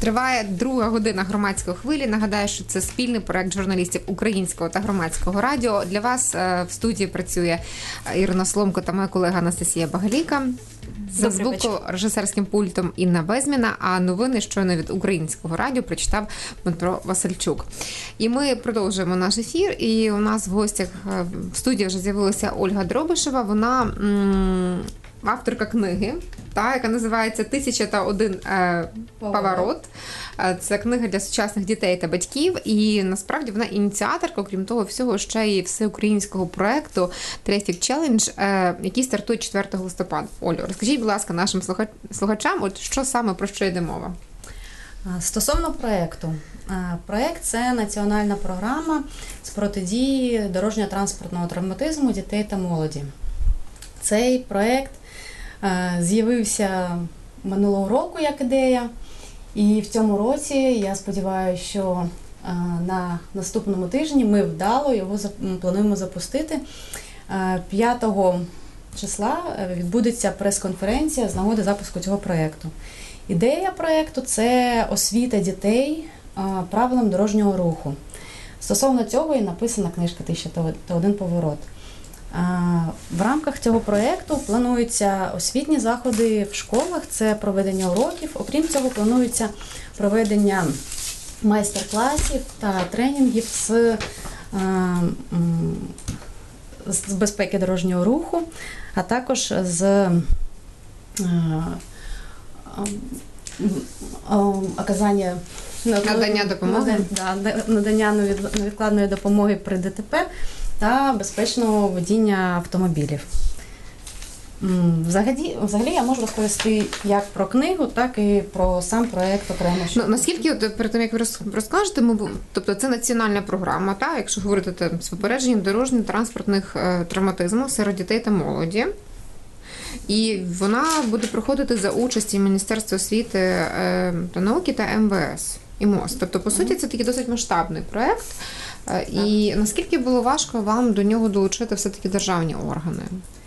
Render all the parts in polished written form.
Триває друга година громадської хвилі. Нагадаю, що це спільний проект журналістів Українського та Громадського радіо. Для вас в студії працює Ірина Сломко та моя колега Анастасія Багаліка. За звукорежисерським пультом Інна Безміна, а новини щойно від Українського радіо прочитав Дмитро Васильчук. І ми продовжуємо наш ефір, і у нас в гостях в студії вже з'явилася Ольга Дробишева. Вона авторка книги, яка називається «1001 поворот». Це книга для сучасних дітей та батьків, і насправді вона ініціаторка, окрім того всього, ще й всеукраїнського проєкту Traffic Challenge, який стартує 4 листопада. Олю, розкажіть, будь ласка, нашим слухачам, от що саме, про що йде мова? Стосовно проєкту. Проєкт – це національна програма з протидії дорожньо-транспортного травматизму дітей та молоді. Цей проєкт з'явився минулого року як ідея, і в цьому році, я сподіваюся, що на наступному тижні ми вдало його плануємо запустити. 5 числа відбудеться прес-конференція з нагоди запуску цього проєкту. Ідея проєкту – це освіта дітей правилам дорожнього руху. Стосовно цього і написана книжка «1001 поворот». В рамках цього проєкту плануються освітні заходи в школах, це проведення уроків. Окрім цього, планується проведення майстер-класів та тренінгів з безпеки дорожнього руху, а також з надання невідкладної допомоги при ДТП та безпечного водіння автомобілів. Взагалі я можу розповісти як про книгу, так і про сам проєкт окремо. Наскільки, перед тим, як ви розкажете, тобто це національна програма, якщо говорити з попередженням дорожньо-транспортних травматизму серед дітей та молоді. І вона буде проходити за участі Міністерства освіти та науки та МВС і МОЗ. Тобто, по суті, це такий досить масштабний проєкт. І наскільки було важко вам до нього долучити все-таки державні органи?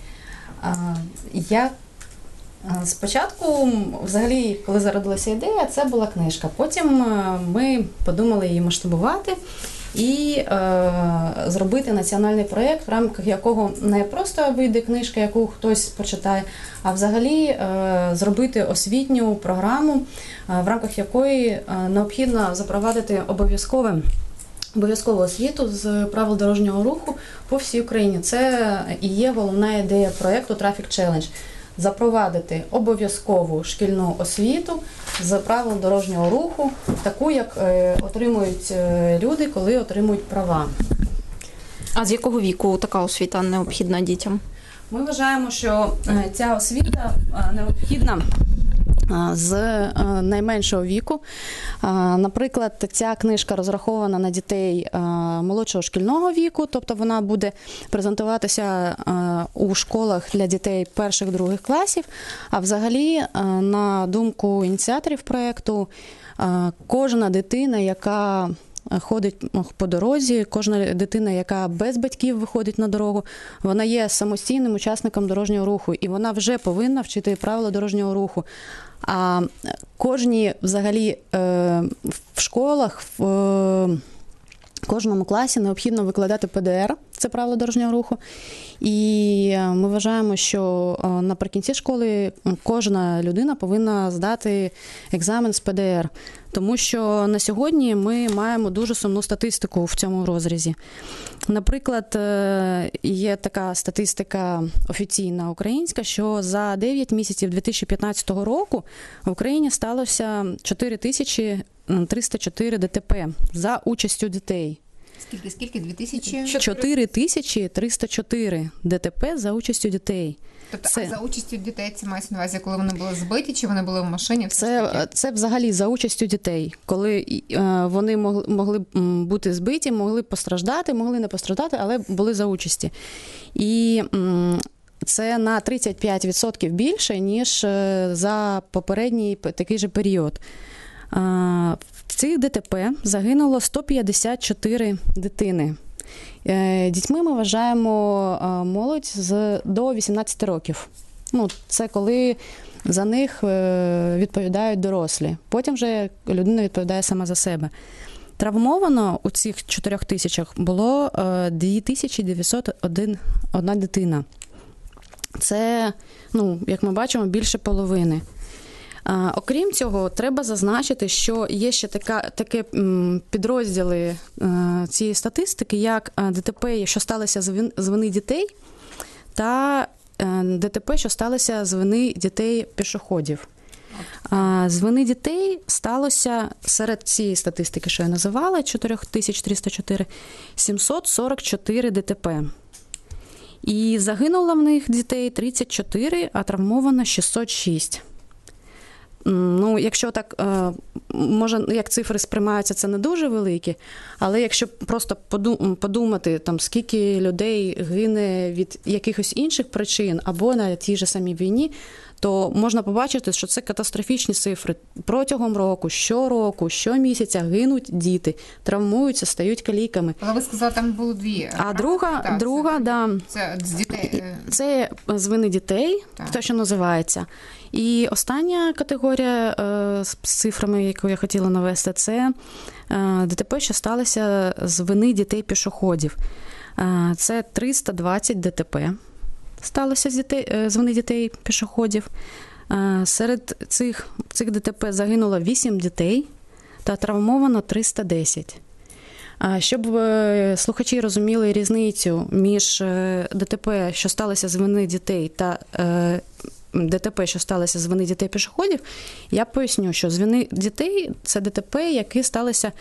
Я спочатку, взагалі, коли зародилася ідея, це була книжка. Потім ми подумали її масштабувати і зробити національний проєкт, в рамках якого не просто вийде книжка, яку хтось почитає, а взагалі зробити освітню програму, в рамках якої необхідно запровадити обов'язкову освіту з правил дорожнього руху по всій Україні. Це і є головна ідея проєкту Traffic Challenge. Запровадити обов'язкову шкільну освіту з правил дорожнього руху, таку, як отримують люди, коли отримують права. А з якого віку така освіта необхідна дітям? Ми вважаємо, що ця освіта необхідна з найменшого віку. Наприклад, ця книжка розрахована на дітей молодшого шкільного віку, тобто вона буде презентуватися у школах для дітей перших-других класів. А взагалі, на думку ініціаторів проєкту, кожна дитина, яка ходить по дорозі, кожна дитина, яка без батьків виходить на дорогу, вона є самостійним учасником дорожнього руху, і вона вже повинна вчити правила дорожнього руху. А кожній, взагалі, в школах, в кожному класі необхідно викладати ПДР, це правило дорожнього руху. І ми вважаємо, що наприкінці школи кожна людина повинна здати екзамен з ПДР. Тому що на сьогодні ми маємо дуже сумну статистику в цьому розрізі. Наприклад, є така статистика офіційна українська, що за 9 місяців 2015 року в Україні сталося 4304 ДТП за участю дітей. Скільки? 2000? 4304 ДТП за участю дітей. Тобто, а за участю дітей це мається на увазі, коли вони були збиті, чи вони були в машині? Це взагалі за участю дітей. Коли вони могли бути збиті, могли постраждати, могли не постраждати, але були за участі. І це на 35% більше, ніж за попередній такий же період. В цих ДТП загинуло 154 дитини. Дітьми ми вважаємо молодь до 18 років. Це коли за них відповідають дорослі. Потім вже людина відповідає сама за себе. Травмовано у цих 4 тисячах було 2901 дитина. Це, як ми бачимо, більше половини. Окрім цього, треба зазначити, що є ще такі підрозділи цієї статистики, як ДТП, що сталося з вини дітей, та ДТП, що сталося з вини дітей-пішоходів. З вини дітей сталося серед цієї статистики, що я називала, 4304, 744 ДТП. І загинуло в них дітей 34, а травмовано 606. Якщо так, може, як цифри сприймаються, це не дуже великі, але якщо просто подумати, скільки людей гине від якихось інших причин або на тій же самій війні, то можна побачити, що це катастрофічні цифри. Протягом року, щомісяця гинуть діти, травмуються, стають каліками. Але ви сказали, там було 2. А друга, це з дітей. Це з вини дітей, те, що називається. І остання категорія з цифрами, яку я хотіла навести, це ДТП, що сталося з вини дітей-пішоходів. Це 320 ДТП сталося з вини дітей-пішоходів. Серед цих ДТП загинуло 8 дітей та травмовано 310. Щоб слухачі розуміли різницю між ДТП, що сталося з вини дітей, та ДТП, що сталося з вини дітей-пішоходів, я поясню, що з вини дітей – це ДТП, які сталися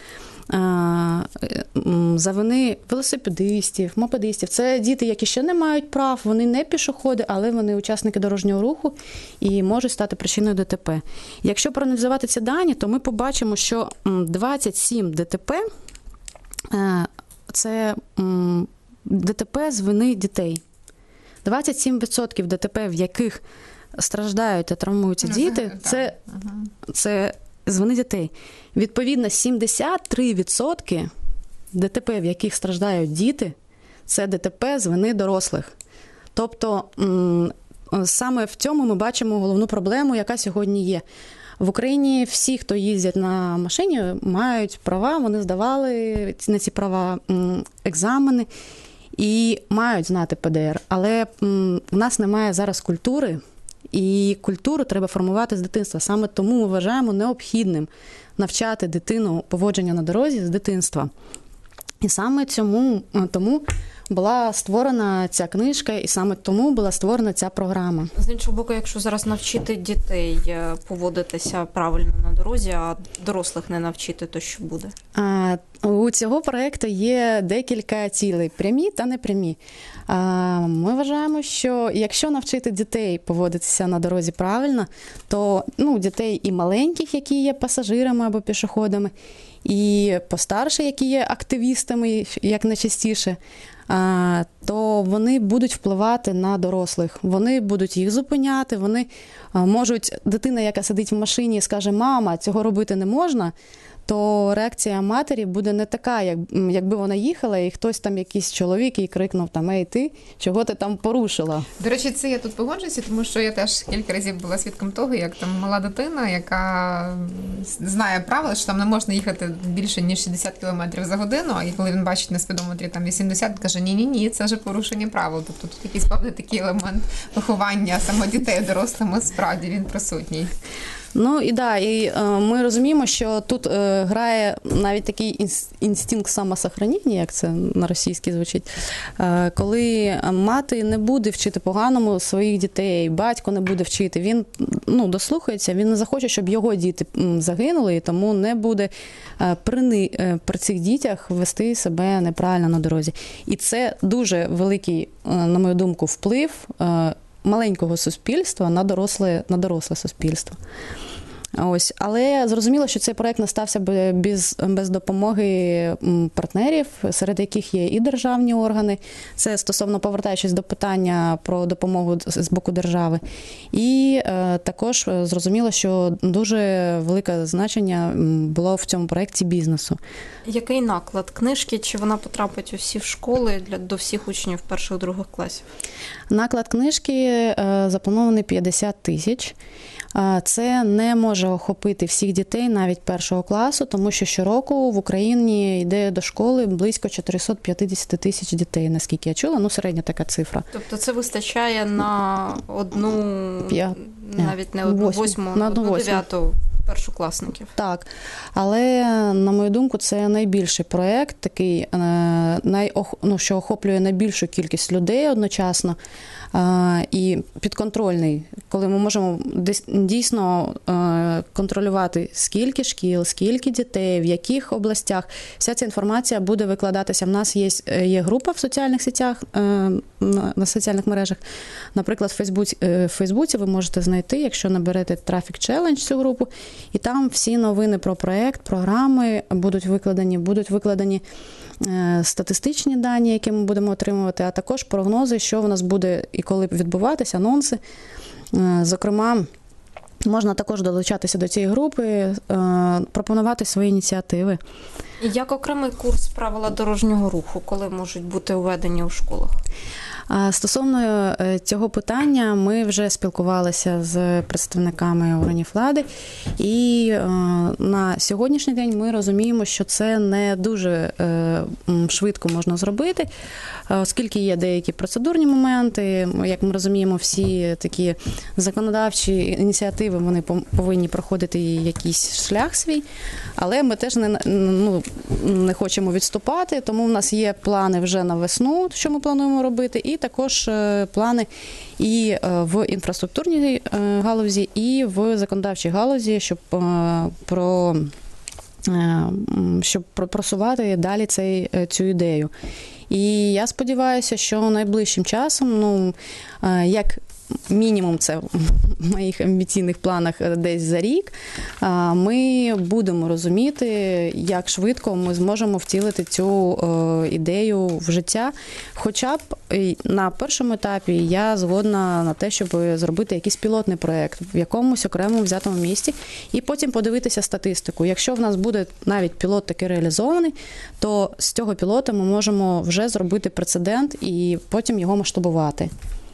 за вини велосипедистів, мопедистів. Це діти, які ще не мають прав, вони не пішоходи, але вони учасники дорожнього руху і можуть стати причиною ДТП. Якщо проаналізувати ці дані, то ми побачимо, що 27 ДТП – це ДТП з вини дітей. 27% ДТП, в яких страждають та травмуються діти, це з вини дітей. Відповідно, 73% ДТП, в яких страждають діти, це ДТП з вини дорослих. Тобто, саме в цьому ми бачимо головну проблему, яка сьогодні є. В Україні всі, хто їздять на машині, мають права, вони здавали на ці права екзамени і мають знати ПДР. Але в нас немає зараз культури, і культуру треба формувати з дитинства. Саме тому ми вважаємо необхідним навчати дитину поводження на дорозі з дитинства. І саме тому була створена ця книжка, і саме тому була створена ця програма. З іншого боку, якщо зараз навчити дітей поводитися правильно на дорозі, а дорослих не навчити, то що буде? У цього проєкту є декілька цілей, прямі та непрямі. Ми вважаємо, що якщо навчити дітей поводитися на дорозі правильно, то дітей і маленьких, які є пасажирами або пішоходами, і постарше, які є активістами, як найчастіше, то вони будуть впливати на дорослих. Вони будуть їх зупиняти, вони можуть, дитина, яка сидить в машині і скаже: «Мама, цього робити не можна», то реакція матері буде не така, якби вона їхала, і хтось там, якийсь чоловік, їй крикнув: «Ей, ти, чого ти там порушила?» До речі, це я тут погоджуюся, тому що я теж кілька разів була свідком того, як там мала дитина, яка знає правила, що там не можна їхати більше, ніж 60 км за годину, і коли він бачить на спідометрі там 80, каже: «Ні, це вже порушення правил». Тобто тут якийсь певний такий елемент виховання саме дітей дорослими, справді він присутній. І ми розуміємо, що тут грає навіть такий інстинкт самосохранення, як це на російській звучить, коли мати не буде вчити поганому своїх дітей, батько не буде вчити, він дослухається, він не захоче, щоб його діти загинули, і тому не буде при цих дітях вести себе неправильно на дорозі. І це дуже великий, на мою думку, вплив маленького суспільства на доросле суспільство. Ось, але зрозуміло, що цей проект не стався без допомоги партнерів, серед яких є і державні органи. Це стосовно, повертаючись до питання про допомогу з боку держави. І також зрозуміло, що дуже велике значення було в цьому проекті бізнесу. Який наклад книжки? Чи вона потрапить у всі школи до всіх учнів перших-других класів? Наклад книжки запланований 50 тисяч. Це не може охопити всіх дітей навіть першого класу, тому що щороку в Україні йде до школи близько 450 тисяч дітей, наскільки я чула, середня така цифра. Тобто це вистачає на одну, навіть не одну восьму, на одну дев'яту першокласників. Так, але, на мою думку, це найбільший проєкт, такий, що охоплює найбільшу кількість людей одночасно, і підконтрольний, коли ми можемо дійсно контролювати, скільки шкіл, скільки дітей, в яких областях. Вся ця інформація буде викладатися. В нас є група в соціальних сетях, на соціальних мережах. Наприклад, в Фейсбуці ви можете знайти, якщо наберете Traffic Challenge, цю групу, і там всі новини про проєкт, програми будуть викладені статистичні дані, які ми будемо отримувати, а також прогнози, що в нас буде і коли відбуватися, анонси. Зокрема, можна також долучатися до цієї групи, пропонувати свої ініціативи. Як окремий курс правила дорожнього руху, коли можуть бути введені у школах? Стосовно цього питання ми вже спілкувалися з представниками органів влади, і на сьогоднішній день ми розуміємо, що це не дуже швидко можна зробити, оскільки є деякі процедурні моменти. Як ми розуміємо, всі такі законодавчі ініціативи, вони повинні проходити якийсь шлях свій, але ми теж не хочемо відступати, тому в нас є плани вже на весну, що ми плануємо робити, і також плани і в інфраструктурній галузі, і в законодавчій галузі, щоб просувати далі цю ідею. І я сподіваюся, що найближчим часом, як мінімум це в моїх амбіційних планах десь за рік, ми будемо розуміти, як швидко ми зможемо втілити цю ідею в життя. Хоча б на першому етапі я згодна на те, щоб зробити якийсь пілотний проєкт в якомусь окремому взятому місті і потім подивитися статистику. Якщо в нас буде навіть пілот таки реалізований, то з цього пілота ми можемо вже зробити прецедент і потім його масштабувати.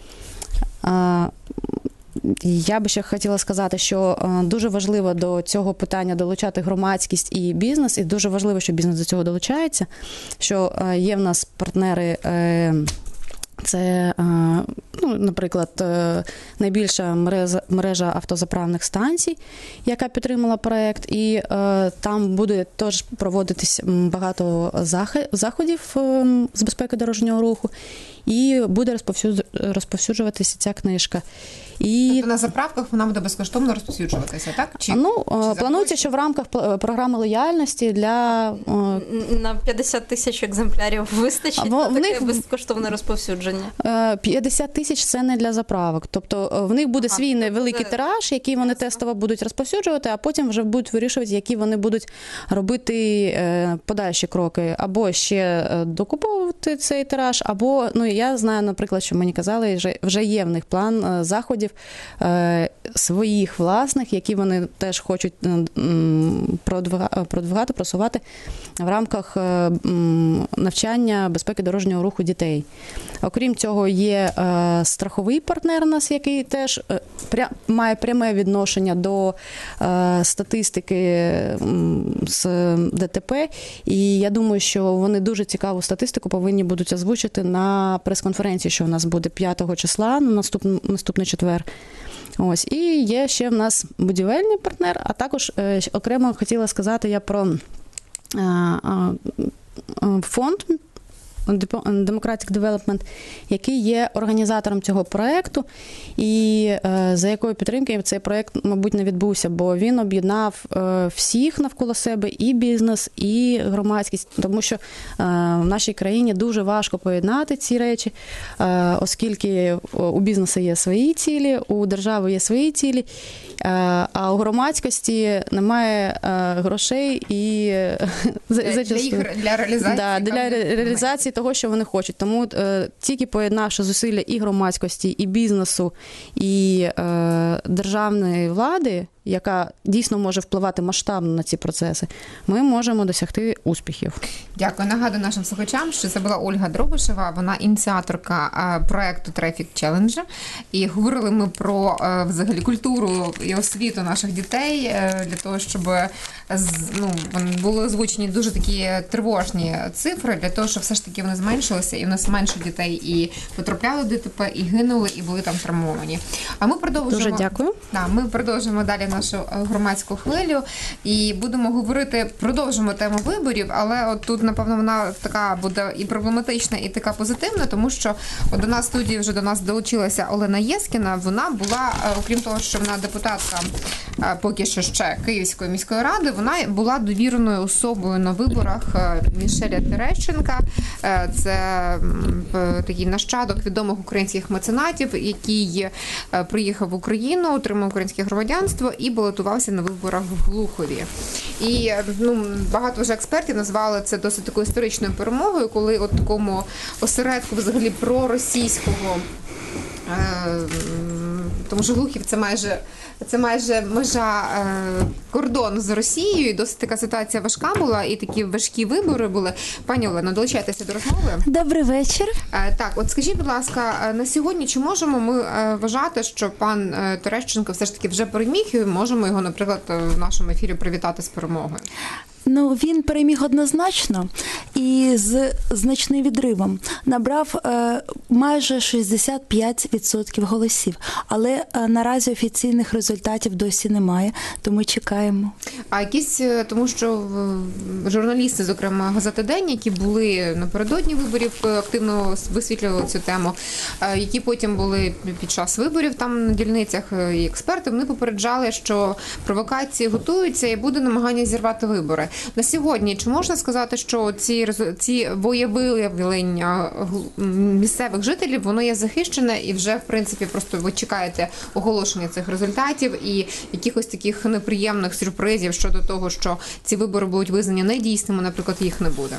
Я би ще хотіла сказати, що дуже важливо до цього питання долучати громадськість і бізнес, і дуже важливо, що бізнес до цього долучається, що є в нас партнери, це, наприклад, найбільша мережа автозаправних станцій, яка підтримала проєкт, і там буде теж проводитись багато заходів з безпеки дорожнього руху, і буде розповсюджуватися ця книжка. Тобто на заправках вона буде безкоштовно розповсюджуватися, так? Планується, що в рамках програми лояльності на 50 тисяч екземплярів вистачить на таке безкоштовне розповсюдження? 50 тисяч – це не для заправок. Тобто в них буде свій невеликий тираж, який вони тестово будуть розповсюджувати, а потім вже будуть вирішувати, які вони будуть робити подальші кроки. Або ще докуповувати цей тираж, або, я знаю, наприклад, що мені казали, вже є в них план заходів своїх власних, які вони теж хочуть продвигати, просувати в рамках навчання безпеки дорожнього руху дітей. Окрім цього, є страховий партнер у нас, який теж має пряме відношення до статистики з ДТП, і я думаю, що вони дуже цікаву статистику повинні будуть озвучити на прес-конференції, що у нас буде 5 числа, на наступний четвер. Ось. І є ще в нас будівельний партнер, а також окремо хотіла сказати я про фонд Democratic Development, який є організатором цього проєкту, і за якою підтримки цей проєкт, мабуть, не відбувся, бо він об'єднав всіх навколо себе, і бізнес, і громадськість, тому що в нашій країні дуже важко поєднати ці речі, оскільки у бізнесу є свої цілі, у держави є свої цілі, а у громадськості немає грошей і для реалізації. Да, для реалізації того, що вони хочуть. Тому тільки поєднавши зусилля і громадськості, і бізнесу, і державної влади, яка дійсно може впливати масштабно на ці процеси, ми можемо досягти успіхів. Дякую. Нагадую нашим слухачам, що це була Ольга Дробишева, вона ініціаторка проекту Traffic Challenge. І говорили ми про взагалі культуру і освіту наших дітей для того, щоб були озвучені дуже такі тривожні цифри, для того, щоб все ж таки вони зменшилися, і в нас менше дітей і потрапляли в ДТП, і гинули, і були там травмовані. А ми продовжуємо. Дуже дякую. Да, ми продовжуємо далі нашу громадську хвилю і будемо говорити, продовжимо тему виборів, але от тут, напевно, вона така буде і проблематична, і така позитивна, тому що до нас в студії вже до нас долучилася Олена Єскіна. Вона була, окрім того, що вона депутатка поки що ще Київської міської ради, вона була довіреною особою на виборах Мішеля Терещенка. Це такий нащадок відомих українських меценатів, який приїхав в Україну, отримав українське громадянство і балотувався на виборах в Глухові. І багато вже експертів назвали це досить такою історичною перемогою, коли от такому осередку взагалі проросійського, тому що Глухів це майже межа кордону з Росією, і досить така ситуація важка була, і такі важкі вибори були. Пані Олено, долучайтеся до розмови. Добрий вечір. Так, от скажіть, будь ласка, на сьогодні чи можемо ми вважати, що пан Терещенко все ж таки вже переміг, і можемо його, наприклад, в нашому ефірі привітати з перемогою? Він переміг однозначно і з значним відривом. Набрав майже 65% голосів. Але наразі офіційних результатів досі немає, тому чекаємо. А якісь, тому що журналісти, зокрема газети «День», які були напередодні виборів, активно висвітлювали цю тему, які потім були під час виборів там на дільницях, і експерти, вони попереджали, що провокації готуються і буде намагання зірвати вибори. На сьогодні, чи можна сказати, що ці волевиявлення місцевих жителів, воно є захищене і вже, в принципі, просто ви чекаєте оголошення цих результатів і якихось таких неприємних сюрпризів щодо того, що ці вибори будуть визнані недійсними, наприклад, їх не буде?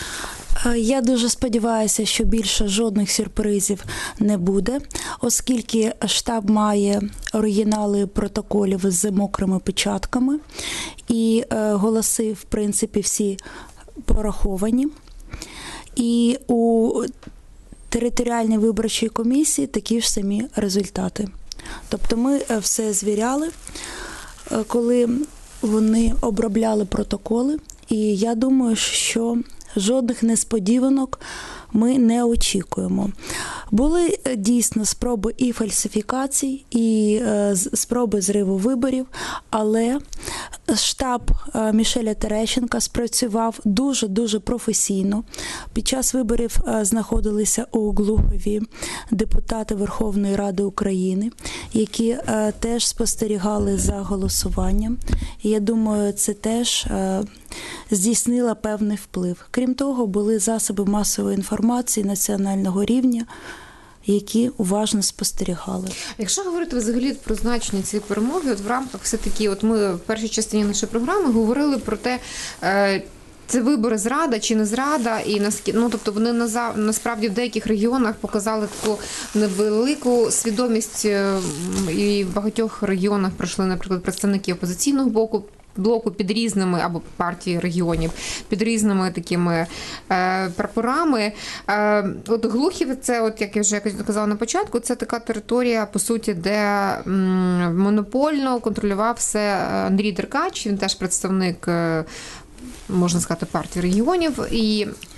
Я дуже сподіваюся, що більше жодних сюрпризів не буде, оскільки штаб має оригінали протоколів з мокрими печатками, і голоси, в принципі, всі пораховані. І у територіальній виборчій комісії такі ж самі результати. Тобто ми все звіряли, коли вони обробляли протоколи, і я думаю, що жодних несподіванок ми не очікуємо. Були дійсно спроби і фальсифікацій, і спроби зриву виборів, але штаб Мішеля Терещенка спрацював дуже-дуже професійно. Під час виборів знаходилися у Глухові депутати Верховної Ради України, які теж спостерігали за голосуванням. І я думаю, це теж здійснило певний вплив. Крім того, були засоби масової інформації національного рівня, які уважно спостерігали. Якщо говорити взагалі про значення цієї перемоги, от в рамках все-таки, от ми в першій частині нашої програми говорили про те, це вибори зрада чи не зрада, і тобто вони насправді в деяких регіонах показали таку невелику свідомість, і в багатьох регіонах пройшли, наприклад, представники опозиційного блоку під різними, або партії регіонів, під різними такими прапорами. От Глухів, це, от, як я вже казала на початку, це така територія, по суті, де монопольно контролював все Андрій Деркач, він теж представник, можна сказати, партії регіонів, і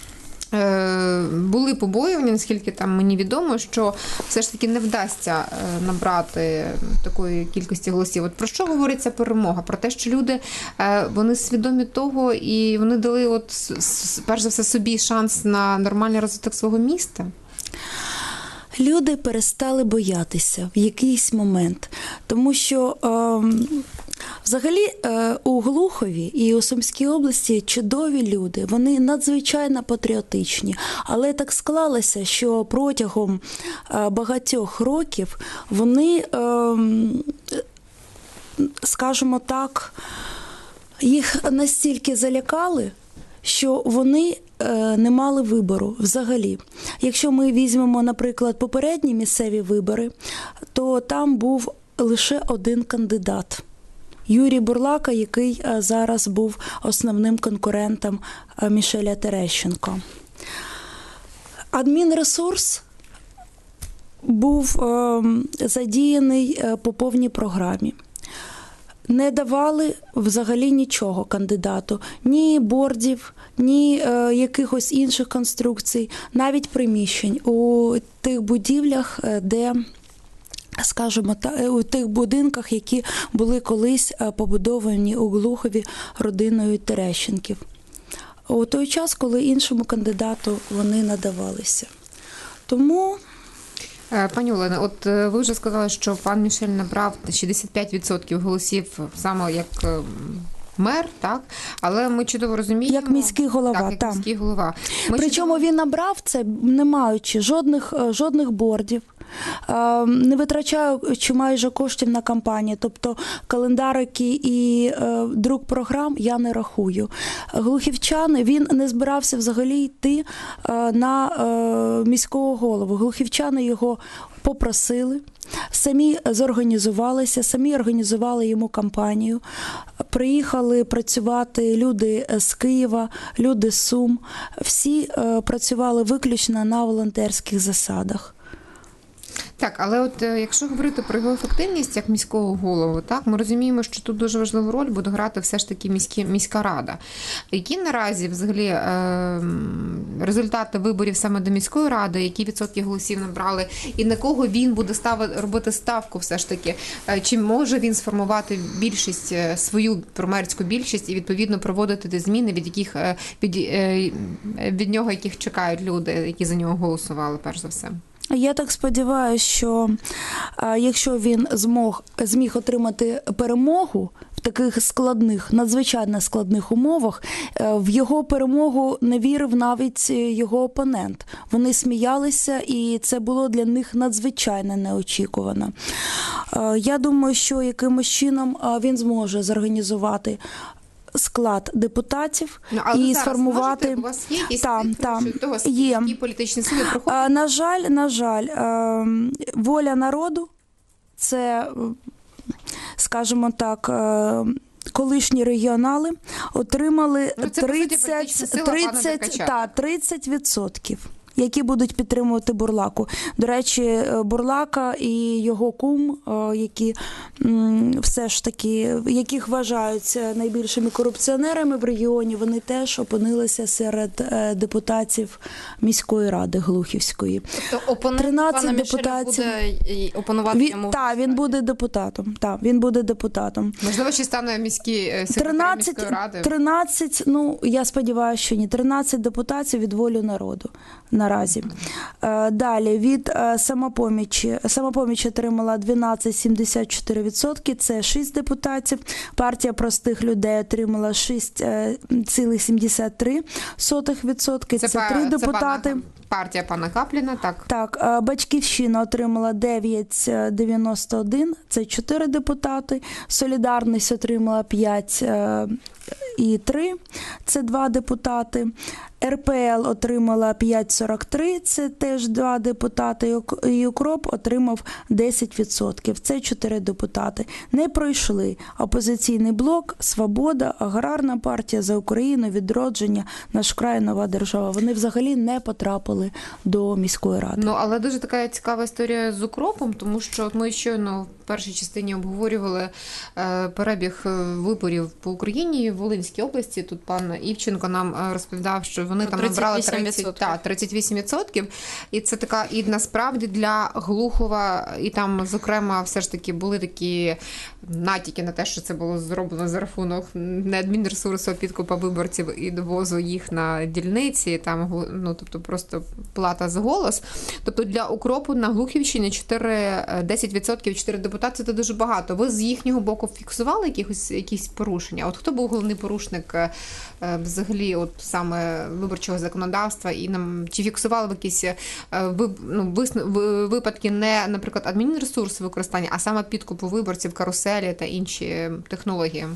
були побоювання, наскільки там мені відомо, що все ж таки не вдасться набрати такої кількості голосів. От про що говорить ця перемога? Про те, що люди, вони свідомі того, і вони дали, от, перш за все, собі шанс на нормальний розвиток свого міста? Люди перестали боятися в якийсь момент, тому що взагалі у Глухові і у Сумській області чудові люди, вони надзвичайно патріотичні, але так склалося, що протягом багатьох років вони, скажімо так, їх настільки залякали, що вони не мали вибору взагалі. Якщо ми візьмемо, наприклад, попередні місцеві вибори, то там був лише один кандидат – Юрій Бурлака, який зараз був основним конкурентом Мішеля Терещенко. Адмінресурс був задіяний по повній програмі. Не давали взагалі нічого кандидату, ні бордів, ні якихось інших конструкцій, навіть приміщень у тих будівлях, де, скажімо так, у тих будинках, які були колись побудовані у Глухові родиною Терещенків. У той час, коли іншому кандидату вони надавалися. Тому... Пані Олено, от ви вже сказали, що пан Мішель набрав 65% голосів саме як мер, так? Але ми чудово розуміємо... Як міський голова, так. Як міський голова. Причому він набрав це, не маючи жодних бордів, не витрачаючи майже коштів на кампанію, тобто календарики і друк програм я не рахую. Глухівчани, він не збирався взагалі йти на міського голову. Глухівчани його попросили, самі зорганізувалися, самі організували йому кампанію. Приїхали працювати люди з Києва, люди з Сум. Всі працювали виключно на волонтерських засадах. Так, але от якщо говорити про його ефективність як міського голову, так, ми розуміємо, що тут дуже важливу роль буде грати все ж таки міська рада. Які наразі взагалі результати виборів саме до міської ради, які відсотки голосів набрали, і на кого він буде робити ставку все ж таки? Чи може він сформувати більшість, свою промерську більшість і відповідно проводити ті зміни, від нього, яких чекають люди, які за нього голосували, перш за все? Я так сподіваюся, що якщо він зміг отримати перемогу в таких складних, надзвичайно складних умовах, в його перемогу не вірив навіть його опонент. Вони сміялися, і це було для них надзвичайно неочікувано. Я думаю, що якимось чином він зможе зорганізувати склад депутатів і сформувати... Можете, у вас є якісь цифри того, які політичні сили проходять? На жаль, воля народу – це, скажімо так, колишні регіонали отримали 30%, які будуть підтримувати Бурлаку. До речі, Бурлака і його кум, які все ж таки, яких вважають найбільшими корупціонерами в регіоні, вони теж опинилися серед депутатів міської ради Глухівської. Тобто опонент пана Мішеля буде опонувати йому? Так, він буде депутатом. Так, він буде депутатом. Можливо, ще стане секретарем міської ради? 13, ну, я сподіваюся, що ні. 13 депутатів від волі народу наразі. Далі, від самопомічі. Самопоміч отримала 12,74%, це 6 депутатів. Партія простих людей отримала 6,73%, це 3 депутати. Партія пана Капліна, так? Так, Батьківщина отримала 9,91, це 4 депутати. Солідарність отримала 5,3, це 2 депутати. РПЛ отримала 5,43, це теж 2 депутати, і УКРОП отримав 10%, це 4 депутати. Не пройшли Опозиційний блок, Свобода, Аграрна партія, За Україну, Відродження, Наш край, Нова держава. Вони взагалі не потрапили до міської ради. Ну, але дуже така цікава історія з УКРОПом, тому що ми щойно в першій частині обговорювали перебіг виборів по Україні в Волинській Рівненській області. Тут пан Івченко нам розповідав, що вони там набрали 38%. І це така, і насправді для Глухова, і там, зокрема, все ж таки були такі натяки на те, що це було зроблено за рахунок не адмінресурсу, а підкупа виборців і довозу їх на дільниці, там, ну, тобто просто плата за голос. Тобто для укропу на Глухівщині 10% 4 депутати – це дуже багато. Ви з їхнього боку фіксували якісь порушення? От хто був головний порушник взагалі от саме виборчого законодавства? І чи фіксували ви якісь випадки не, наприклад, адмінресурсу використання, а саме підкупу виборців, каруселі та інші технології?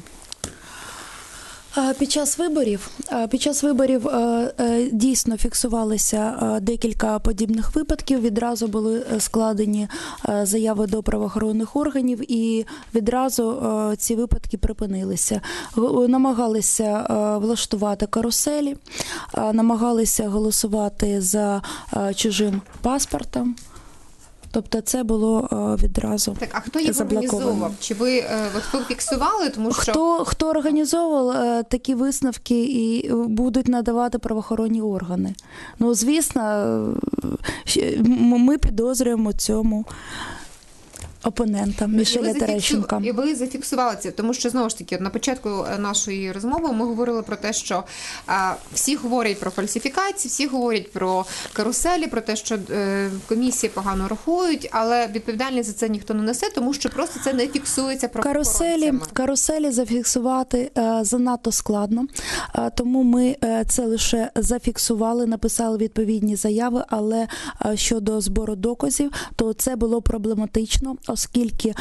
Під час виборів дійсно фіксувалися декілька подібних випадків. Відразу були складені заяви до правоохоронних органів, і відразу ці випадки припинилися. Намагалися влаштувати каруселі, намагалися голосувати за чужим паспортом. Тобто це було відразу так, а хто їх організовував? Чи ви фіксували? Тому що хто організовував, такі висновки і будуть надавати правоохоронні органи. Ну, звісно, ми підозрюємо цьому опонента Мішеля Терещенка. І ви зафіксували це, тому що, знову ж таки, на початку нашої розмови ми говорили про те, що всі говорять про фальсифікації, всі говорять про каруселі, про те, що комісії погано рахують, але відповідальність за це ніхто не несе, тому що просто це не фіксується правоохоронцями. Каруселі зафіксувати занадто складно, тому ми це лише зафіксували, написали відповідні заяви, але щодо збору доказів, то це було проблематично, оскільки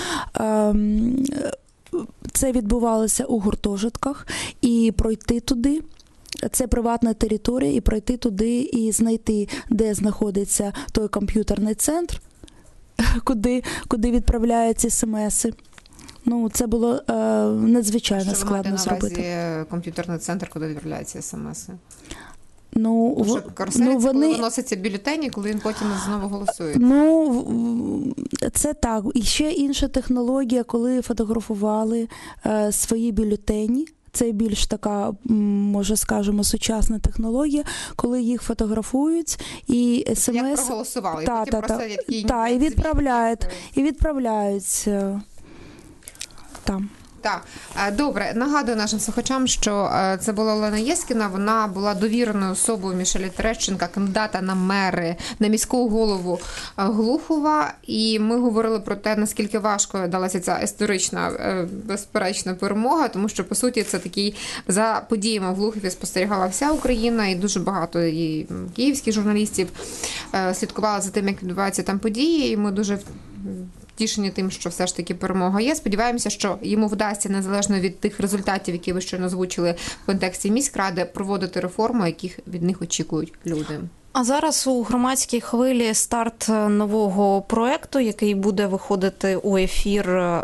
це відбувалося у гуртожитках, і пройти туди, це приватна територія, і пройти туди і знайти, де знаходиться той комп'ютерний центр, куди відправляються смс-и. Ну, це було надзвичайно складно зробити. Що ви маєте на увазі комп'ютерний центр, куди відправляються смс-и? Каруселі, це коли виносяться бюлетені, коли він потім знову голосує. Ну, це так. І ще інша технологія, коли фотографували свої бюлетені. Це більш така, може, скажемо, сучасна технологія, коли їх фотографують і смс... Як проголосували, і відправляють там. Так, добре. Нагадую нашим слухачам, що це була Олена Єскіна, вона була довіреною особою Мішеля Терещенка, кандидата на мери, на міського голову Глухова, і ми говорили про те, наскільки важко далася ця історична, безперечна перемога, тому що, по суті, це такий, за подіями в Глухові спостерігала вся Україна, і дуже багато і київських журналістів слідкували за тим, як відбуваються там події, і ми дуже тішені тим, що все ж таки перемога є. Сподіваємося, що йому вдасться, незалежно від тих результатів, які ви щойно озвучили в контексті міськради, проводити реформи, яких від них очікують люди. А зараз у громадській хвилі старт нового проекту, який буде виходити у ефір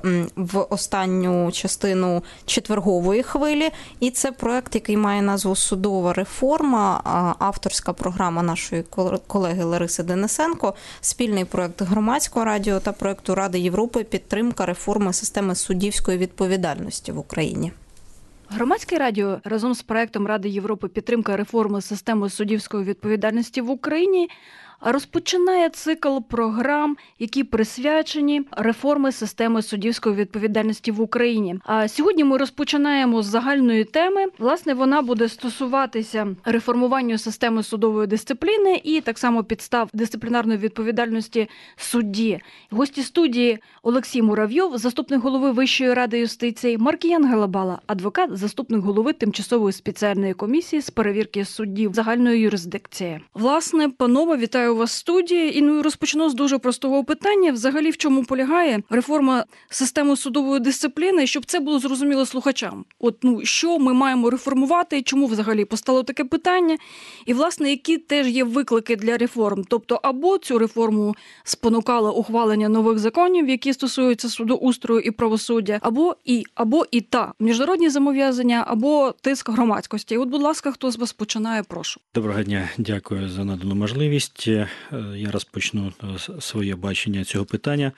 в останню частину четвергової хвилі. І це проект, який має назву «Судова реформа», авторська програма нашої колеги Лариси Денисенко, спільний проект Громадського радіо та проекту Ради Європи «Підтримка реформи системи суддівської відповідальності в Україні». Громадське радіо разом з проектом Ради Європи «Підтримка реформи системи суддівської відповідальності в Україні» розпочинає цикл програм, які присвячені реформи системи суддівської відповідальності в Україні. А сьогодні ми розпочинаємо з загальної теми. Власне, вона буде стосуватися реформування системи судової дисципліни і так само підстав дисциплінарної відповідальності судді. Гості студії Олексій Муравйов, заступник голови Вищої ради юстиції, Маркіян Гелабала, адвокат, заступник голови Тимчасової спеціальної комісії з перевірки суддів загальної юрисдикції. Власне, панове, вітаю вас в студії. І розпочну з дуже простого питання. Взагалі, в чому полягає реформа системи судової дисципліни, щоб це було зрозуміло слухачам? Що ми маємо реформувати, чому взагалі постало таке питання? І, власне, які теж є виклики для реформ? Тобто, або цю реформу спонукало ухвалення нових законів, які стосуються судоустрою і правосуддя, або і міжнародні зобов'язання, або тиск громадськості. Будь ласка, хто з вас починає, прошу. Доброго дня, дякую за надану можливість. Я розпочну своє бачення цього питання.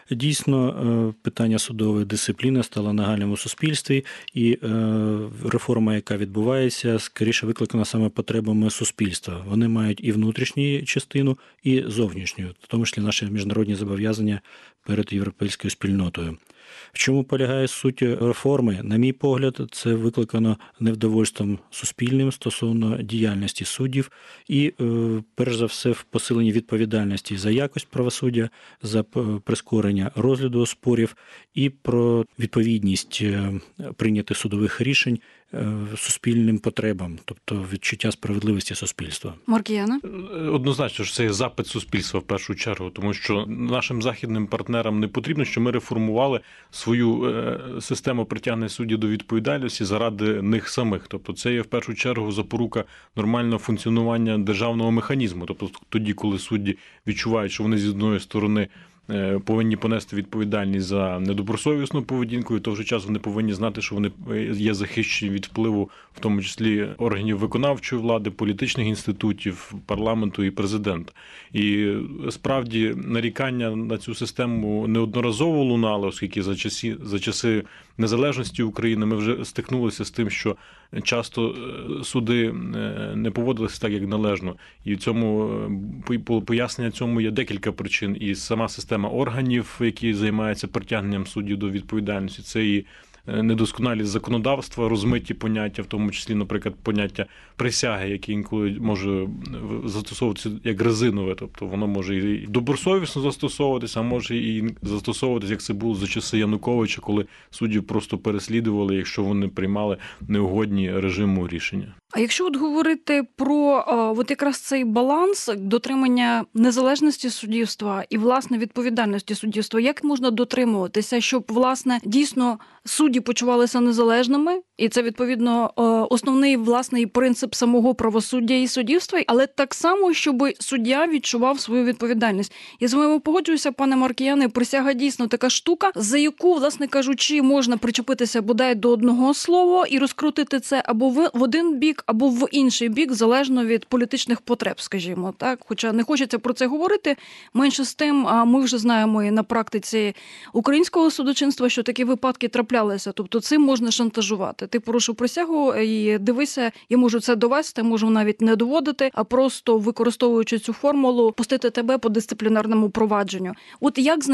Дійсно, питання судової дисципліни стало нагальним у суспільстві, і реформа, яка відбувається, скоріше викликана саме потребами суспільства. Вони мають і внутрішню частину, і зовнішню, в тому числі наші міжнародні зобов'язання перед європейською спільнотою. В чому полягає суть реформи? На мій погляд, це викликано невдовольством суспільним стосовно діяльності суддів і, перш за все, в посиленні відповідальності за якість правосуддя, за прискорення розгляду спорів і про відповідність прийнятих судових рішень суспільним потребам, тобто відчуття справедливості суспільства. Маркіяна? Однозначно, що це є запит суспільства в першу чергу, тому що нашим західним партнерам не потрібно, щоб ми реформували свою систему притягнення суддів до відповідальності заради них самих. Тобто це є в першу чергу запорука нормального функціонування державного механізму. Тобто тоді, коли судді відчувають, що вони з одної сторони повинні понести відповідальність за недобросовісну поведінку, і в той же час вони повинні знати, що вони є захищені від впливу, в тому числі органів виконавчої влади, політичних інститутів, парламенту і президента. І справді нарікання на цю систему неодноразово лунали, оскільки за часи незалежності України ми вже стикнулися з тим, що часто суди не поводилися так, як належно. І в цьому пояснення цьому є декілька причин. І сама система органів, які займаються притягненням суддів до відповідальності, це і недосконалість законодавства, розмиті поняття, в тому числі, наприклад, поняття присяги, яке інколи може застосовуватися як резинове, тобто воно може і добросовісно застосовуватися, а може і застосовуватися, як це було за часи Януковича, коли суддів просто переслідували, якщо вони приймали неугодні режиму рішення. А якщо от говорити про от якраз цей баланс дотримання незалежності суддівства і, власне, відповідальності суддівства, як можна дотримуватися, щоб, власне, дійсно судді почувалися незалежними, і це, відповідно, основний, власне, принцип самого правосуддя і суддівства, але так само, щоб суддя відчував свою відповідальність. Я з вами погоджуюся, пане Маркіяне, присяга дійсно така штука, за яку, власне кажучи, можна причепитися бодай до одного слова і розкрутити це або в один бік, або в інший бік, залежно від політичних потреб, скажімо, так. Хоча не хочеться про це говорити, менше з тим, ми вже знаємо і на практиці українського судочинства, що такі випадки траплялися, тобто цим можна шантажувати. Ти порушив присягу і дивися, я можу це довести, можу навіть не доводити, а просто, використовуючи цю формулу, пустити тебе по дисциплінарному провадженню. От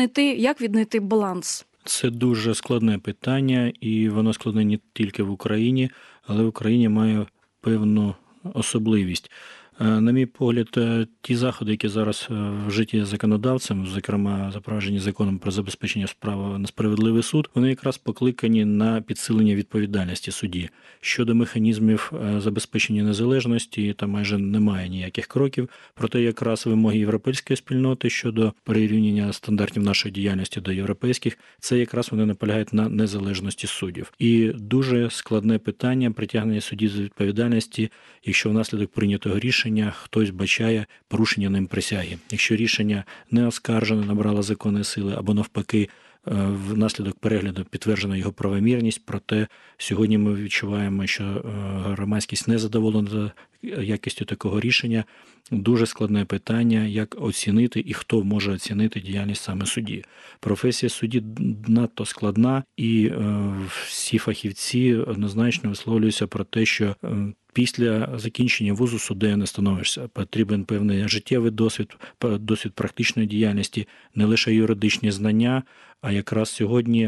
як віднайти баланс? Це дуже складне питання, і воно складне не тільки в Україні, але в Україні має певну особливість. На мій погляд, ті заходи, які зараз вжиті законодавцем, зокрема запроваджені законом про забезпечення права на справедливий суд, вони якраз покликані на підсилення відповідальності судді. Щодо механізмів забезпечення незалежності, там майже немає ніяких кроків, проте якраз вимоги європейської спільноти щодо прирівняння стандартів нашої діяльності до європейських, це якраз вони наполягають на незалежності суддів. І дуже складне питання притягнення суддів до відповідальності, якщо внаслідок прийнятого рішення хтось бачає порушення ним присяги. Якщо рішення не оскаржено, набрало законної сили, або навпаки, внаслідок перегляду підтверджена його правомірність, проте сьогодні ми відчуваємо, що громадськість не задоволена якістю такого рішення. Дуже складне питання, як оцінити і хто може оцінити діяльність саме судді. Професія судді надто складна, і всі фахівці однозначно висловлюються про те, що після закінчення вузу суддею не становишся. Потрібен певний життєвий досвід практичної діяльності, не лише юридичні знання, а якраз сьогодні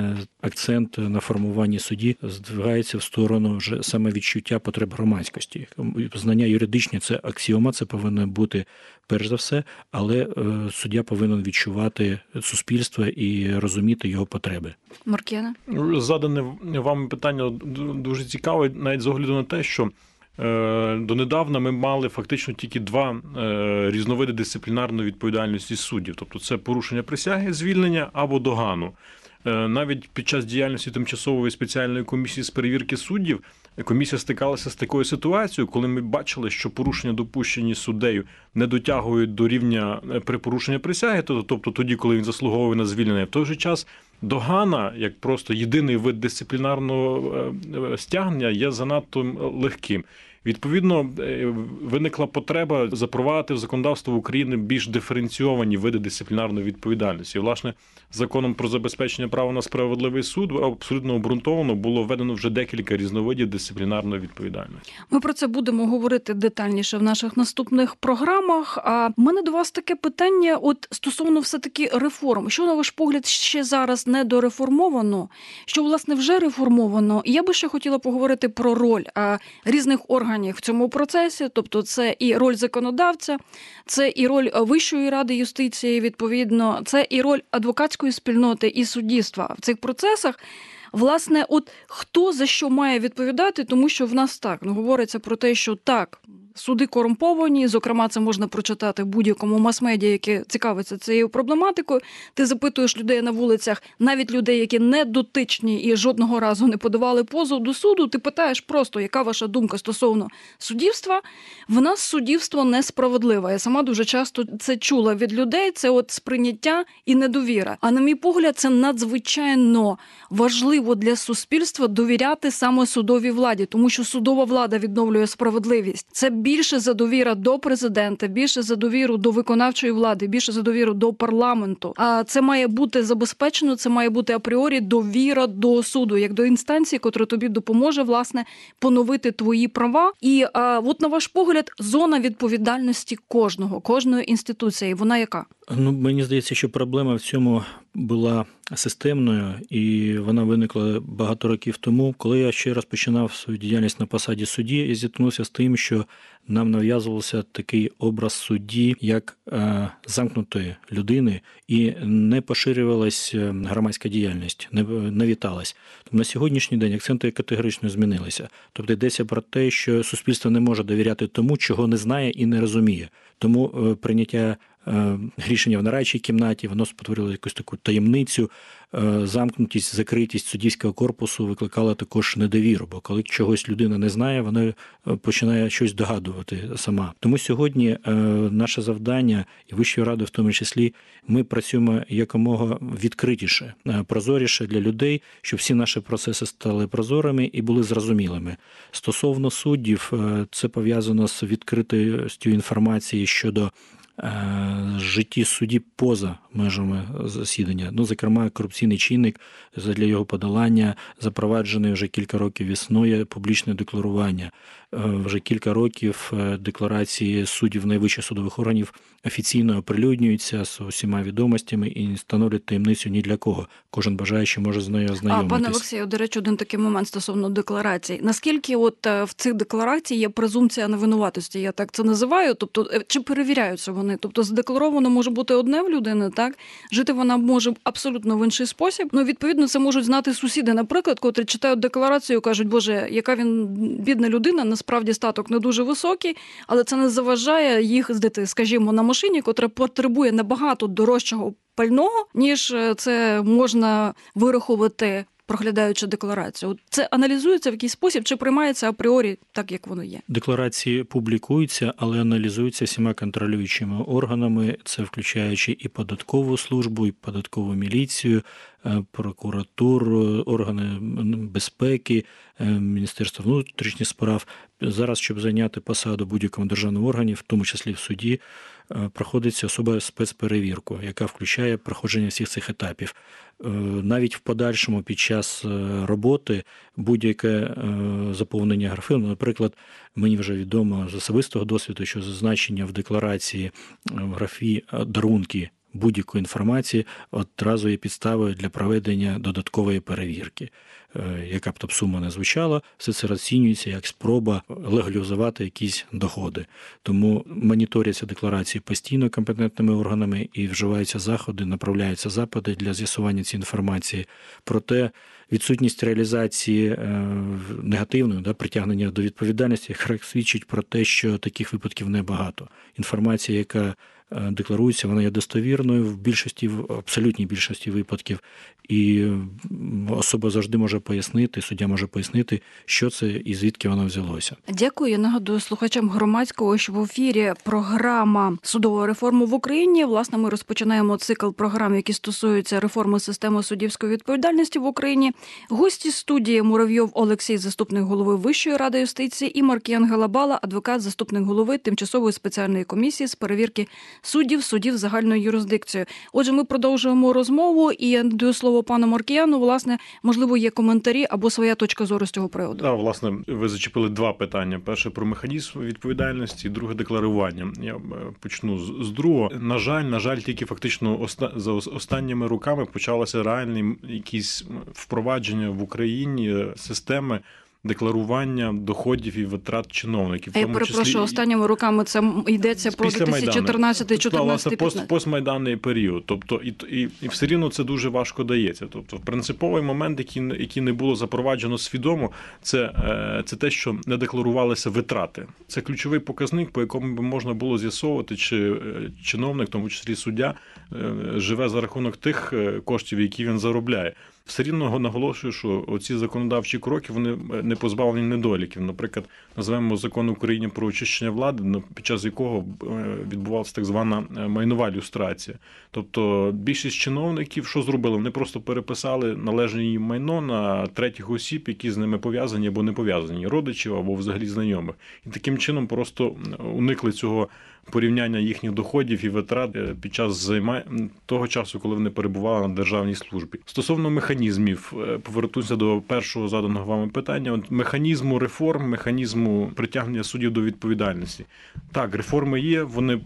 акцент на формуванні судді здвигається в сторону вже саме відчуття потреб громадськості. Знання юридичні – це аксіома, це повинно бути перш за все, але суддя повинен відчувати суспільство і розуміти його потреби. Маркіяна? Задане вам питання дуже цікаве, навіть з огляду на те, що донедавна ми мали фактично тільки два різновиди дисциплінарної відповідальності суддів. Тобто це порушення присяги, звільнення або догану. Навіть під час діяльності тимчасової спеціальної комісії з перевірки суддів комісія стикалася з такою ситуацією, коли ми бачили, що порушення, допущені суддею, не дотягують до рівня при порушенні присяги, тобто тоді, коли він заслуговує на звільнення. В той же час догана, як просто єдиний вид дисциплінарного стягнення, є занадто легким. Відповідно, виникла потреба запровадити в законодавство України більш диференційовані види дисциплінарної відповідальності. І, власне, законом про забезпечення права на справедливий суд абсолютно обґрунтовано було введено вже декілька різновидів дисциплінарної відповідальності. Ми про це будемо говорити детальніше в наших наступних програмах. А в мене до вас таке питання, от стосовно все-таки реформ. Що, на ваш погляд, ще зараз недореформовано? Що, власне, вже реформовано? І я би ще хотіла поговорити про роль різних органів в цьому процесі. Тобто це і роль законодавця, це і роль Вищої ради юстиції, відповідно, це і роль адвокатської спільноти і суддівства в цих процесах. Власне, от хто за що має відповідати, тому що в нас так, говориться про те, що так, суди корумповані, зокрема, це можна прочитати в будь-якому мас-медіа, яке цікавиться цією проблематикою. Ти запитуєш людей на вулицях, навіть людей, які не дотичні і жодного разу не подавали позов до суду, ти питаєш просто, яка ваша думка стосовно суддівства. В нас суддівство несправедливе. Я сама дуже часто це чула від людей, це от сприйняття і недовіра. А на мій погляд, це надзвичайно важливо для суспільства довіряти саме судовій владі, тому що судова влада відновлює справедливість. Це більше за довіра до президента, більше за довіру до виконавчої влади, більше за довіру до парламенту. А це має бути забезпечено, це має бути апріорі довіра до суду, як до інстанції, котра тобі допоможе, власне, поновити твої права. І от на ваш погляд, зона відповідальності кожної інституції, вона яка? Мені здається, що проблема в цьому була системною, і вона виникла багато років тому. Коли я ще розпочинав свою діяльність на посаді судді, я зіткнувся з тим, що нам нав'язувався такий образ судді, як замкнутої людини, і не поширювалась громадська діяльність, не віталась. Тобто на сьогоднішній день акценти категорично змінилися. Тобто йдеться про те, що суспільство не може довіряти тому, чого не знає і не розуміє. Тому прийняття рішення в нарадчій кімнаті, воно спотворило якусь таку таємницю, замкнутість, закритість суддівського корпусу викликала також недовіру, бо коли чогось людина не знає, вона починає щось догадувати сама. Тому сьогодні наше завдання, і Вищої ради в тому числі, ми працюємо якомога відкритіше, прозоріше для людей, щоб всі наші процеси стали прозорими і були зрозумілими. Стосовно суддів, це пов'язано з відкритістю інформації щодо житті судді поза межами засідання. Зокрема, корупційний чинник, задля його подолання запроваджений вже кілька років існує публічне декларування. Вже кілька років декларації суддів найвищих судових органів офіційно оприлюднюються з усіма відомостями і не становлять таємницю ні для кого. Кожен бажаючий може з нею ознайомитись. Пане Олексію, до речі, один такий момент стосовно декларацій. Наскільки от в цих деклараціях є презумпція невинуватості, я так це називаю, тобто чи перевіряються вони? Тобто задекларовано може бути одне в людини, так? Жити вона може абсолютно в інший спосіб. Відповідно, це можуть знати сусіди, наприклад, котрі читають декларацію, кажуть, боже, яка він бідна людина, насправді статок не дуже високий, але це не заважає їздити, скажімо, на машині, котра потребує набагато дорожчого пального, ніж це можна вирахувати, проглядаючи декларацію. Це аналізується в якийсь спосіб, чи приймається апріорі так, як воно є? Декларації публікуються, але аналізуються всіма контролюючими органами, це включаючи і податкову службу, і податкову міліцію, прокуратуру, органи безпеки, Міністерство внутрішніх справ. Зараз, щоб зайняти посаду будь-якому державному органі, в тому числі в суді, проходиться особа спецперевірку, яка включає проходження всіх цих етапів. Навіть в подальшому під час роботи будь-яке заповнення графи, наприклад, мені вже відомо з особистого досвіду, що зазначення в декларації в графі «дарунки» будь-якої інформації одразу є підставою для проведення додаткової перевірки. Яка б сума не звучала, все це розцінюється як спроба легалізувати якісь доходи. Тому моніторяться декларації постійно компетентними органами і вживаються заходи, направляються запити для з'ясування цієї інформації. Проте відсутність реалізації негативної, притягнення до відповідальності якраз свідчить про те, що таких випадків небагато. Інформація, яка декларується, вона є достовірною в абсолютній більшості випадків. І особа завжди може пояснити, суддя може пояснити, що це і звідки воно взялося. Дякую. Я нагадую слухачам громадського, що в ефірі програма «Судова реформа в Україні». Власне, ми розпочинаємо цикл програм, які стосуються реформи системи суддівської відповідальності в Україні. Гості студії: Муравйов Олексій, заступник голови Вищої ради юстиції, і Маркіян Галабала, адвокат, заступник голови Тимчасової спеціальної комісії з перевірки суддів загальною юрисдикцією. Отже, ми продовжуємо розмову, і я надаю слово пану Маркіяну. Власне, можливо, є коментарі або своя точка зору з цього приводу. Так, власне, ви зачепили два питання. Перше про механізм відповідальності, друге декларування. Я почну з другого. На жаль, тільки фактично за останніми роками почалося реальне якісь впровадження в Україні системи декларування доходів і витрат чиновників. А я перепрошую, останніми роками це йдеться про 2014-2015. Постмайданний період. Тобто, і все рівно це дуже важко дається. Тобто, принциповий момент, який не було запроваджено свідомо, це те, що не декларувалися витрати. Це ключовий показник, по якому би можна було з'ясовувати, чи чиновник, в тому числі суддя, живе за рахунок тих коштів, які він заробляє. Все рівно наголошую, що оці законодавчі кроки, вони не позбавлені недоліків. Наприклад, називаємо закон України про очищення влади, під час якого відбувалася так звана майнова люстрація. Тобто більшість чиновників що зробили? Вони просто переписали належне їм майно на третіх осіб, які з ними пов'язані або не пов'язані, родичів або взагалі знайомих. І таким чином просто уникли цього порівняння їхніх доходів і витрат під час того часу, коли вони перебували на державній службі. Стосовно механізмів, повернуся до першого заданого вами питання, механізму реформ, механізму притягнення суддів до відповідальності. Так, реформи є,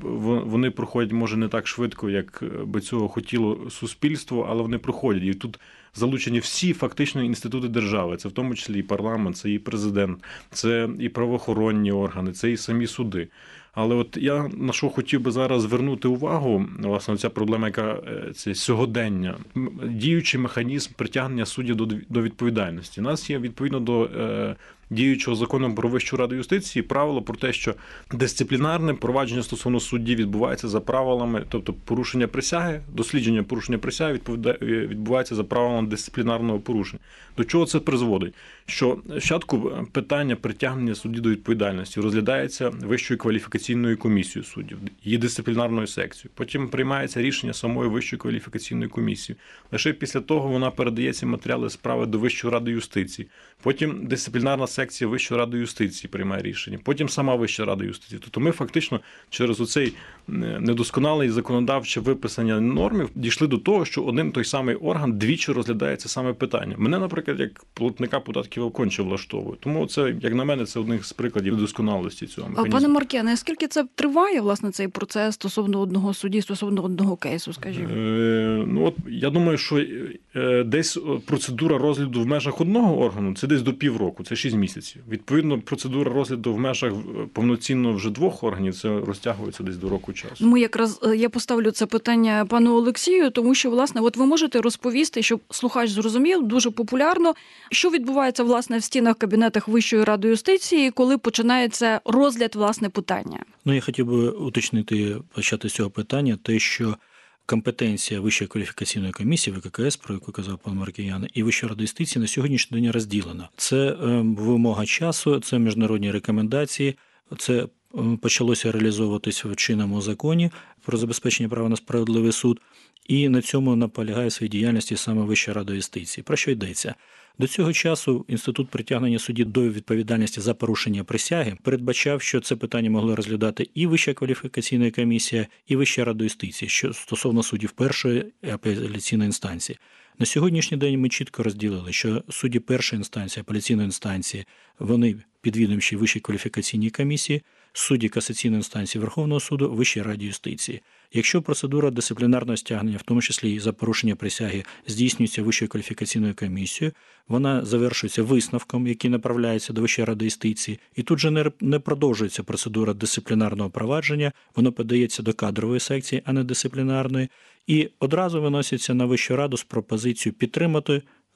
вони проходять, може, не так швидко, як би цього хотіло суспільство, але вони проходять. І тут залучені всі фактично інститути держави. Це в тому числі і парламент, це і президент, це і правоохоронні органи, це і самі суди. Але от я на що хотів би зараз звернути увагу, власне, ця проблема, яка це сьогодення, діючий механізм притягнення суддів до відповідальності. У нас є, відповідно до діючого закону про Вищу раду юстиції, правило про те, що дисциплінарне провадження стосовно судді відбувається за правилами, тобто порушення присяги, дослідження порушення присяги відбувається за правилами дисциплінарного порушення. До чого це призводить? Що спочатку питання притягнення судді до відповідальності розглядається Вищою кваліфікаційною комісією суддів, її дисциплінарною секцією. Потім приймається рішення самої Вищої кваліфікаційної комісії. Лише після того вона передає ці матеріали справи до Вищої ради юстиції. Потім дисциплінарна секція Вищої ради юстиції приймає рішення. Потім сама Вища рада юстиції. Тобто ми фактично через оцей недосконалий законодавче виписання нормів дійшли до того, що один той самий орган двічі розглядає це саме питання. Мене, наприклад, як платника податків конче влаштовує. Тому це, як на мене, це один з прикладів досконалості цього механізму. Пане Маркіяне, наскільки це триває, власне, цей процес стосовно одного судді, стосовно одного кейсу, скажімо? От я думаю, що десь процедура розгляду в межах одного органу це десь до півроку, це 6 місяців. Відповідно, процедура розгляду в межах повноцінно вже 2 органів це розтягується десь до року часу. Я поставлю це питання пану Олексію, тому що, власне, от ви можете розповісти, щоб слухач зрозумів, дуже популярно, що відбувається, власне, в стінах кабінетах Вищої ради юстиції, коли починається розгляд, власне, питання. Я хотів би уточнити, почати з цього питання, те, що компетенція Вищої кваліфікаційної комісії, ВККС, про яку казав пан Маркіян, і Вищої ради юстиції на сьогоднішній день розділена. Це вимога часу, це міжнародні рекомендації, це почалося реалізовуватись в чинному законі про забезпечення права на справедливий суд, і на цьому наполягає в своїй діяльності саме Вища рада юстиції. Про що йдеться? До цього часу інститут притягнення судді до відповідальності за порушення присяги передбачав, що це питання могли розглядати і Вища кваліфікаційна комісія, і Вища рада юстиції, що стосовно суддів першої апеляційної інстанції. На сьогоднішній день ми чітко розділили, що судді першої інстанції, апеляційної інстанції, вони підвідомчі Вищій кваліфікаційній комісії, судді касаційної інстанції Верховного суду, Вищій раді юстиції. Якщо процедура дисциплінарного стягнення, в тому числі і за порушення присяги, здійснюється Вищою кваліфікаційною комісією, вона завершується висновком, який направляється до Вищої ради юстиції, і тут же не продовжується процедура дисциплінарного провадження, воно подається до кадрової секції, а не дисциплінарної, і одразу виноситься на Вищу раду з пропозицією підтримати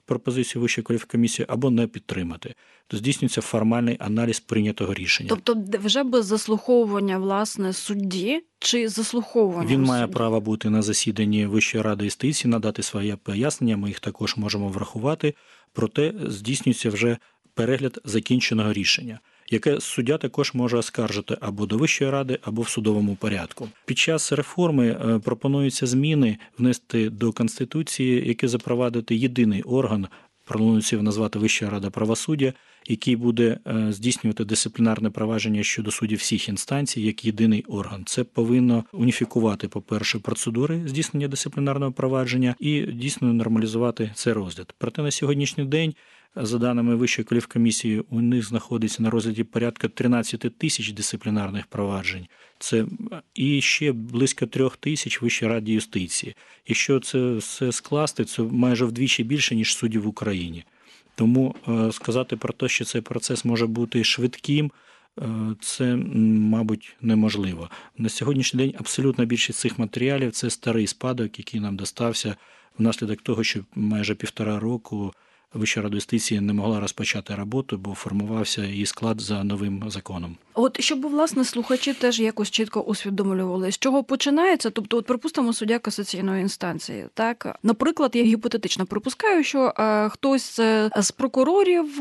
пропозицію Вищої кваліфкомісії або не підтримати. То здійснюється формальний аналіз прийнятого рішення. Тобто вже без заслуховування, власне, судді чи заслуховування? Він має право бути на засіданні Вищої ради юстиції, надати свої пояснення, ми їх також можемо врахувати, проте здійснюється вже перегляд закінченого рішення, яке суддя також може оскаржити або до Вищої ради, або в судовому порядку. Під час реформи пропонуються зміни внести до Конституції, які запровадити єдиний орган, планується назвати Вища рада правосуддя, який буде здійснювати дисциплінарне провадження щодо суддів всіх інстанцій як єдиний орган. Це повинно уніфікувати, по-перше, процедури здійснення дисциплінарного провадження і дійсно нормалізувати цей розгляд. Проте на сьогоднішній день, за даними Вищої кваліфкомісії, у них знаходиться на розгляді порядка 13 тисяч дисциплінарних проваджень. Це і ще близько 3 тисяч в Вищій раді юстиції. Якщо це все скласти, це майже вдвічі більше, ніж суддів в Україні. Тому сказати про те, що цей процес може бути швидким, це, мабуть, неможливо. На сьогоднішній день абсолютна більшість цих матеріалів – це старий спадок, який нам достався внаслідок того, що майже 1,5 року Вища рада юстиції не могла розпочати роботу, бо формувався її склад за новим законом. От щоб, власне, слухачі теж якось чітко усвідомлювали, з чого починається, тобто, от, припустимо, суддя касаційної інстанції, так? Наприклад, я гіпотетично припускаю, що хтось з прокурорів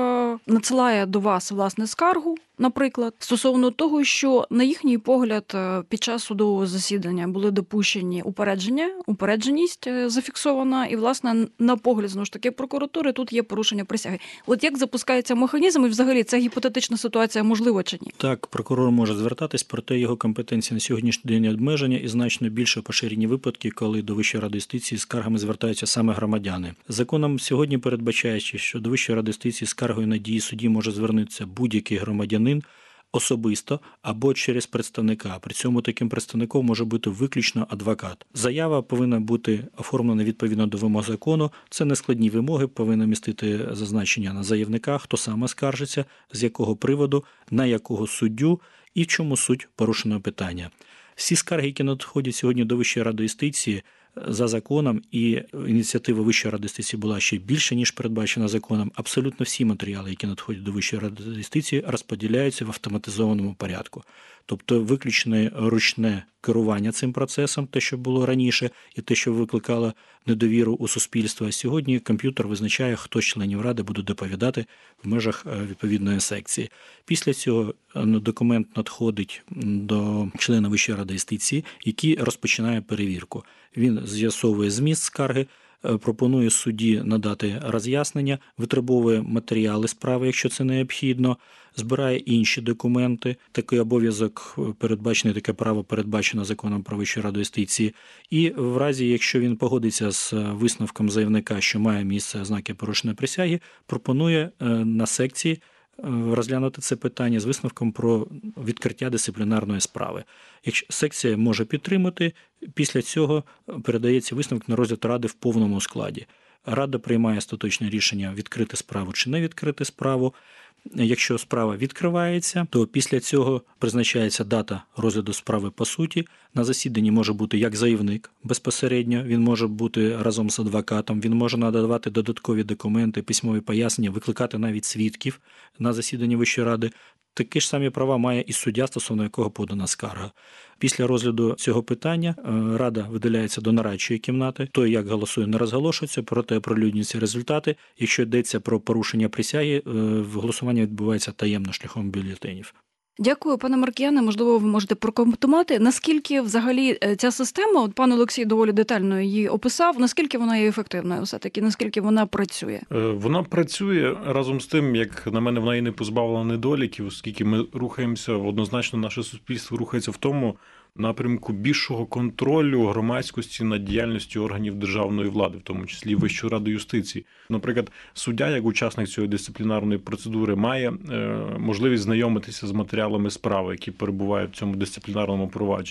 надсилає до вас, власне, скаргу, наприклад, стосовно того, що, на їхній погляд, під час судового засідання були допущені упередженість зафіксована, і, власне, на погляд, знову ж таки, прокуратури, тут є порушення присяги. От як запускається механізм, і взагалі ця гіпотетична ситуація можлива чи ні? Так, прокурор може звертатись, проте його компетенції на сьогоднішній день обмеження і значно більше поширені випадки, коли до Вищої ради юстиції з скаргами звертаються саме громадяни. Законом сьогодні передбачається, що до Вищої ради юстиції з скаргою на дії судді може звернутися будь-який громадянин особисто або через представника. При цьому таким представником може бути виключно адвокат. Заява повинна бути оформлена відповідно до вимог закону. Це нескладні вимоги, повинна містити зазначення на заявника, хто саме скаржиться, з якого приводу, на якого суддю і в чому суть порушеного питання. Всі скарги, які надходять сьогодні до Вищої ради юстиції, за законом, і ініціатива Вищої ради юстиції була ще більше, ніж передбачена законом, абсолютно всі матеріали, які надходять до Вищої ради юстиції, розподіляються в автоматизованому порядку. Тобто виключне ручне керування цим процесом, те, що було раніше, і те, що викликало недовіру у суспільства. Сьогодні комп'ютер визначає, хто з членів Ради буде доповідати в межах відповідної секції. Після цього документ надходить до члена Вищої ради юстиції, який розпочинає перевірку. Він з'ясовує зміст скарги, пропонує судді надати роз'яснення, витребовує матеріали справи, якщо це необхідно, збирає інші документи. Такий обов'язок передбачений, таке право передбачено законом про Вищу раду юстиції. І в разі, якщо він погодиться з висновком заявника, що має місце ознаки порушення присяги, пропонує на секції розглянути це питання з висновком про відкриття дисциплінарної справи. Якщо секція може підтримати, після цього передається висновок на розгляд Ради в повному складі. Рада приймає остаточне рішення відкрити справу чи не відкрити справу. Якщо справа відкривається, то після цього призначається дата розгляду справи по суті. На засіданні може бути як заявник безпосередньо, він може бути разом з адвокатом, він може надавати додаткові документи, письмові пояснення, викликати навіть свідків на засіданні Вищої ради. Такі ж самі права має і суддя, стосовно якого подана скарга. Після розгляду цього питання Рада видаляється до нарадчої кімнати. Той, як голосує, не розголошується, проте оприлюднюються результати. Якщо йдеться про порушення присяги, голосування відбувається таємно шляхом бюлетенів. Дякую, пане Маркіяне. Можливо, ви можете прокоментувати, наскільки взагалі ця система, от пан Олексій доволі детально її описав, наскільки вона є ефективною все-таки, наскільки вона працює? Вона працює, разом з тим, як на мене, вона і не позбавила недоліків, оскільки ми рухаємося, однозначно наше суспільство рухається в тому напрямку більшого контролю громадськості над діяльністю органів державної влади, в тому числі Вищої ради юстиції. Наприклад, суддя, як учасник цієї дисциплінарної процедури, має можливість знайомитися з матеріалами справи, які перебувають в цьому дисциплінарному провадженні.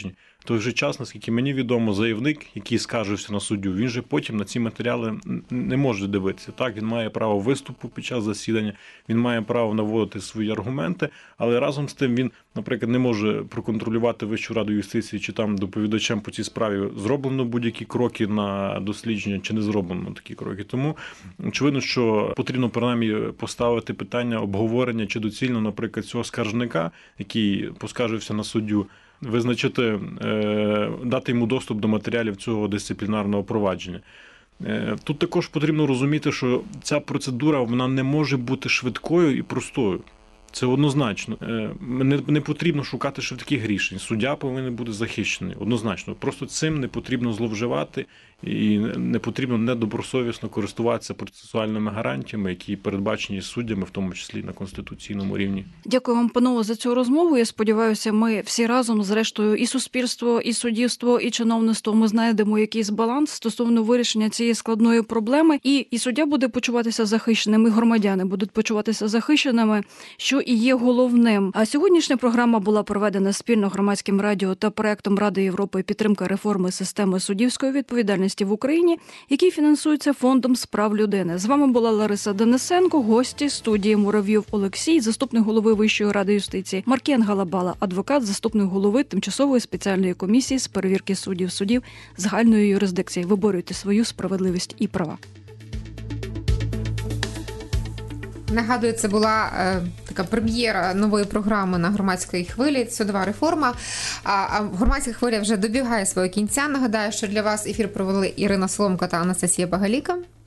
В той же час, наскільки мені відомо, заявник, який скаржився на суддю, він же потім на ці матеріали не може дивитися. Так, він має право виступу під час засідання, він має право наводити свої аргументи, але разом з тим він, наприклад, не може проконтролювати Вищу раду юстиції, чи там доповідачем по цій справі зроблено будь-які кроки на дослідження, чи не зроблено такі кроки. Тому очевидно, що потрібно принаймні поставити питання обговорення, чи доцільно, наприклад, цього скаржника, який поскаржився на суддю, визначити, дати йому доступ до матеріалів цього дисциплінарного провадження. Тут також потрібно розуміти, що ця процедура вона не може бути швидкою і простою. Це однозначно. Не потрібно шукати швидких рішень. Суддя повинен бути захищений. Однозначно. Просто цим не потрібно зловживати і не потрібно недобросовісно користуватися процесуальними гарантіями, які передбачені суддями, в тому числі на конституційному рівні. Дякую вам, панове, за цю розмову. Я сподіваюся, ми всі разом, зрештою, і суспільство, і суддівство, і чиновництво, ми знайдемо якийсь баланс стосовно вирішення цієї складної проблеми. І суддя буде почуватися захищеним, і громадяни будуть почуватися захищеними, що і є головним. А сьогоднішня програма була проведена спільно Громадським радіо та проектом Ради Європи «Підтримка реформи системи суддівської відповідальності в Україні», який фінансується Фондом з прав людини. З вами була Лариса Денисенко, гості студії Муравйов Олексій, заступник голови Вищої ради юстиції, Маркіян Галабала, адвокат, заступник голови Тимчасової спеціальної комісії з перевірки суддів загальної юрисдикції. Виборюйте свою справедливість і права. Нагадую, це була така прем'єра нової програми на Громадській хвилі «Судова реформа». А Громадська хвиля вже добігає свого кінця. Нагадаю, що для вас ефір провели Ірина Соломко та Анастасія Багаліка.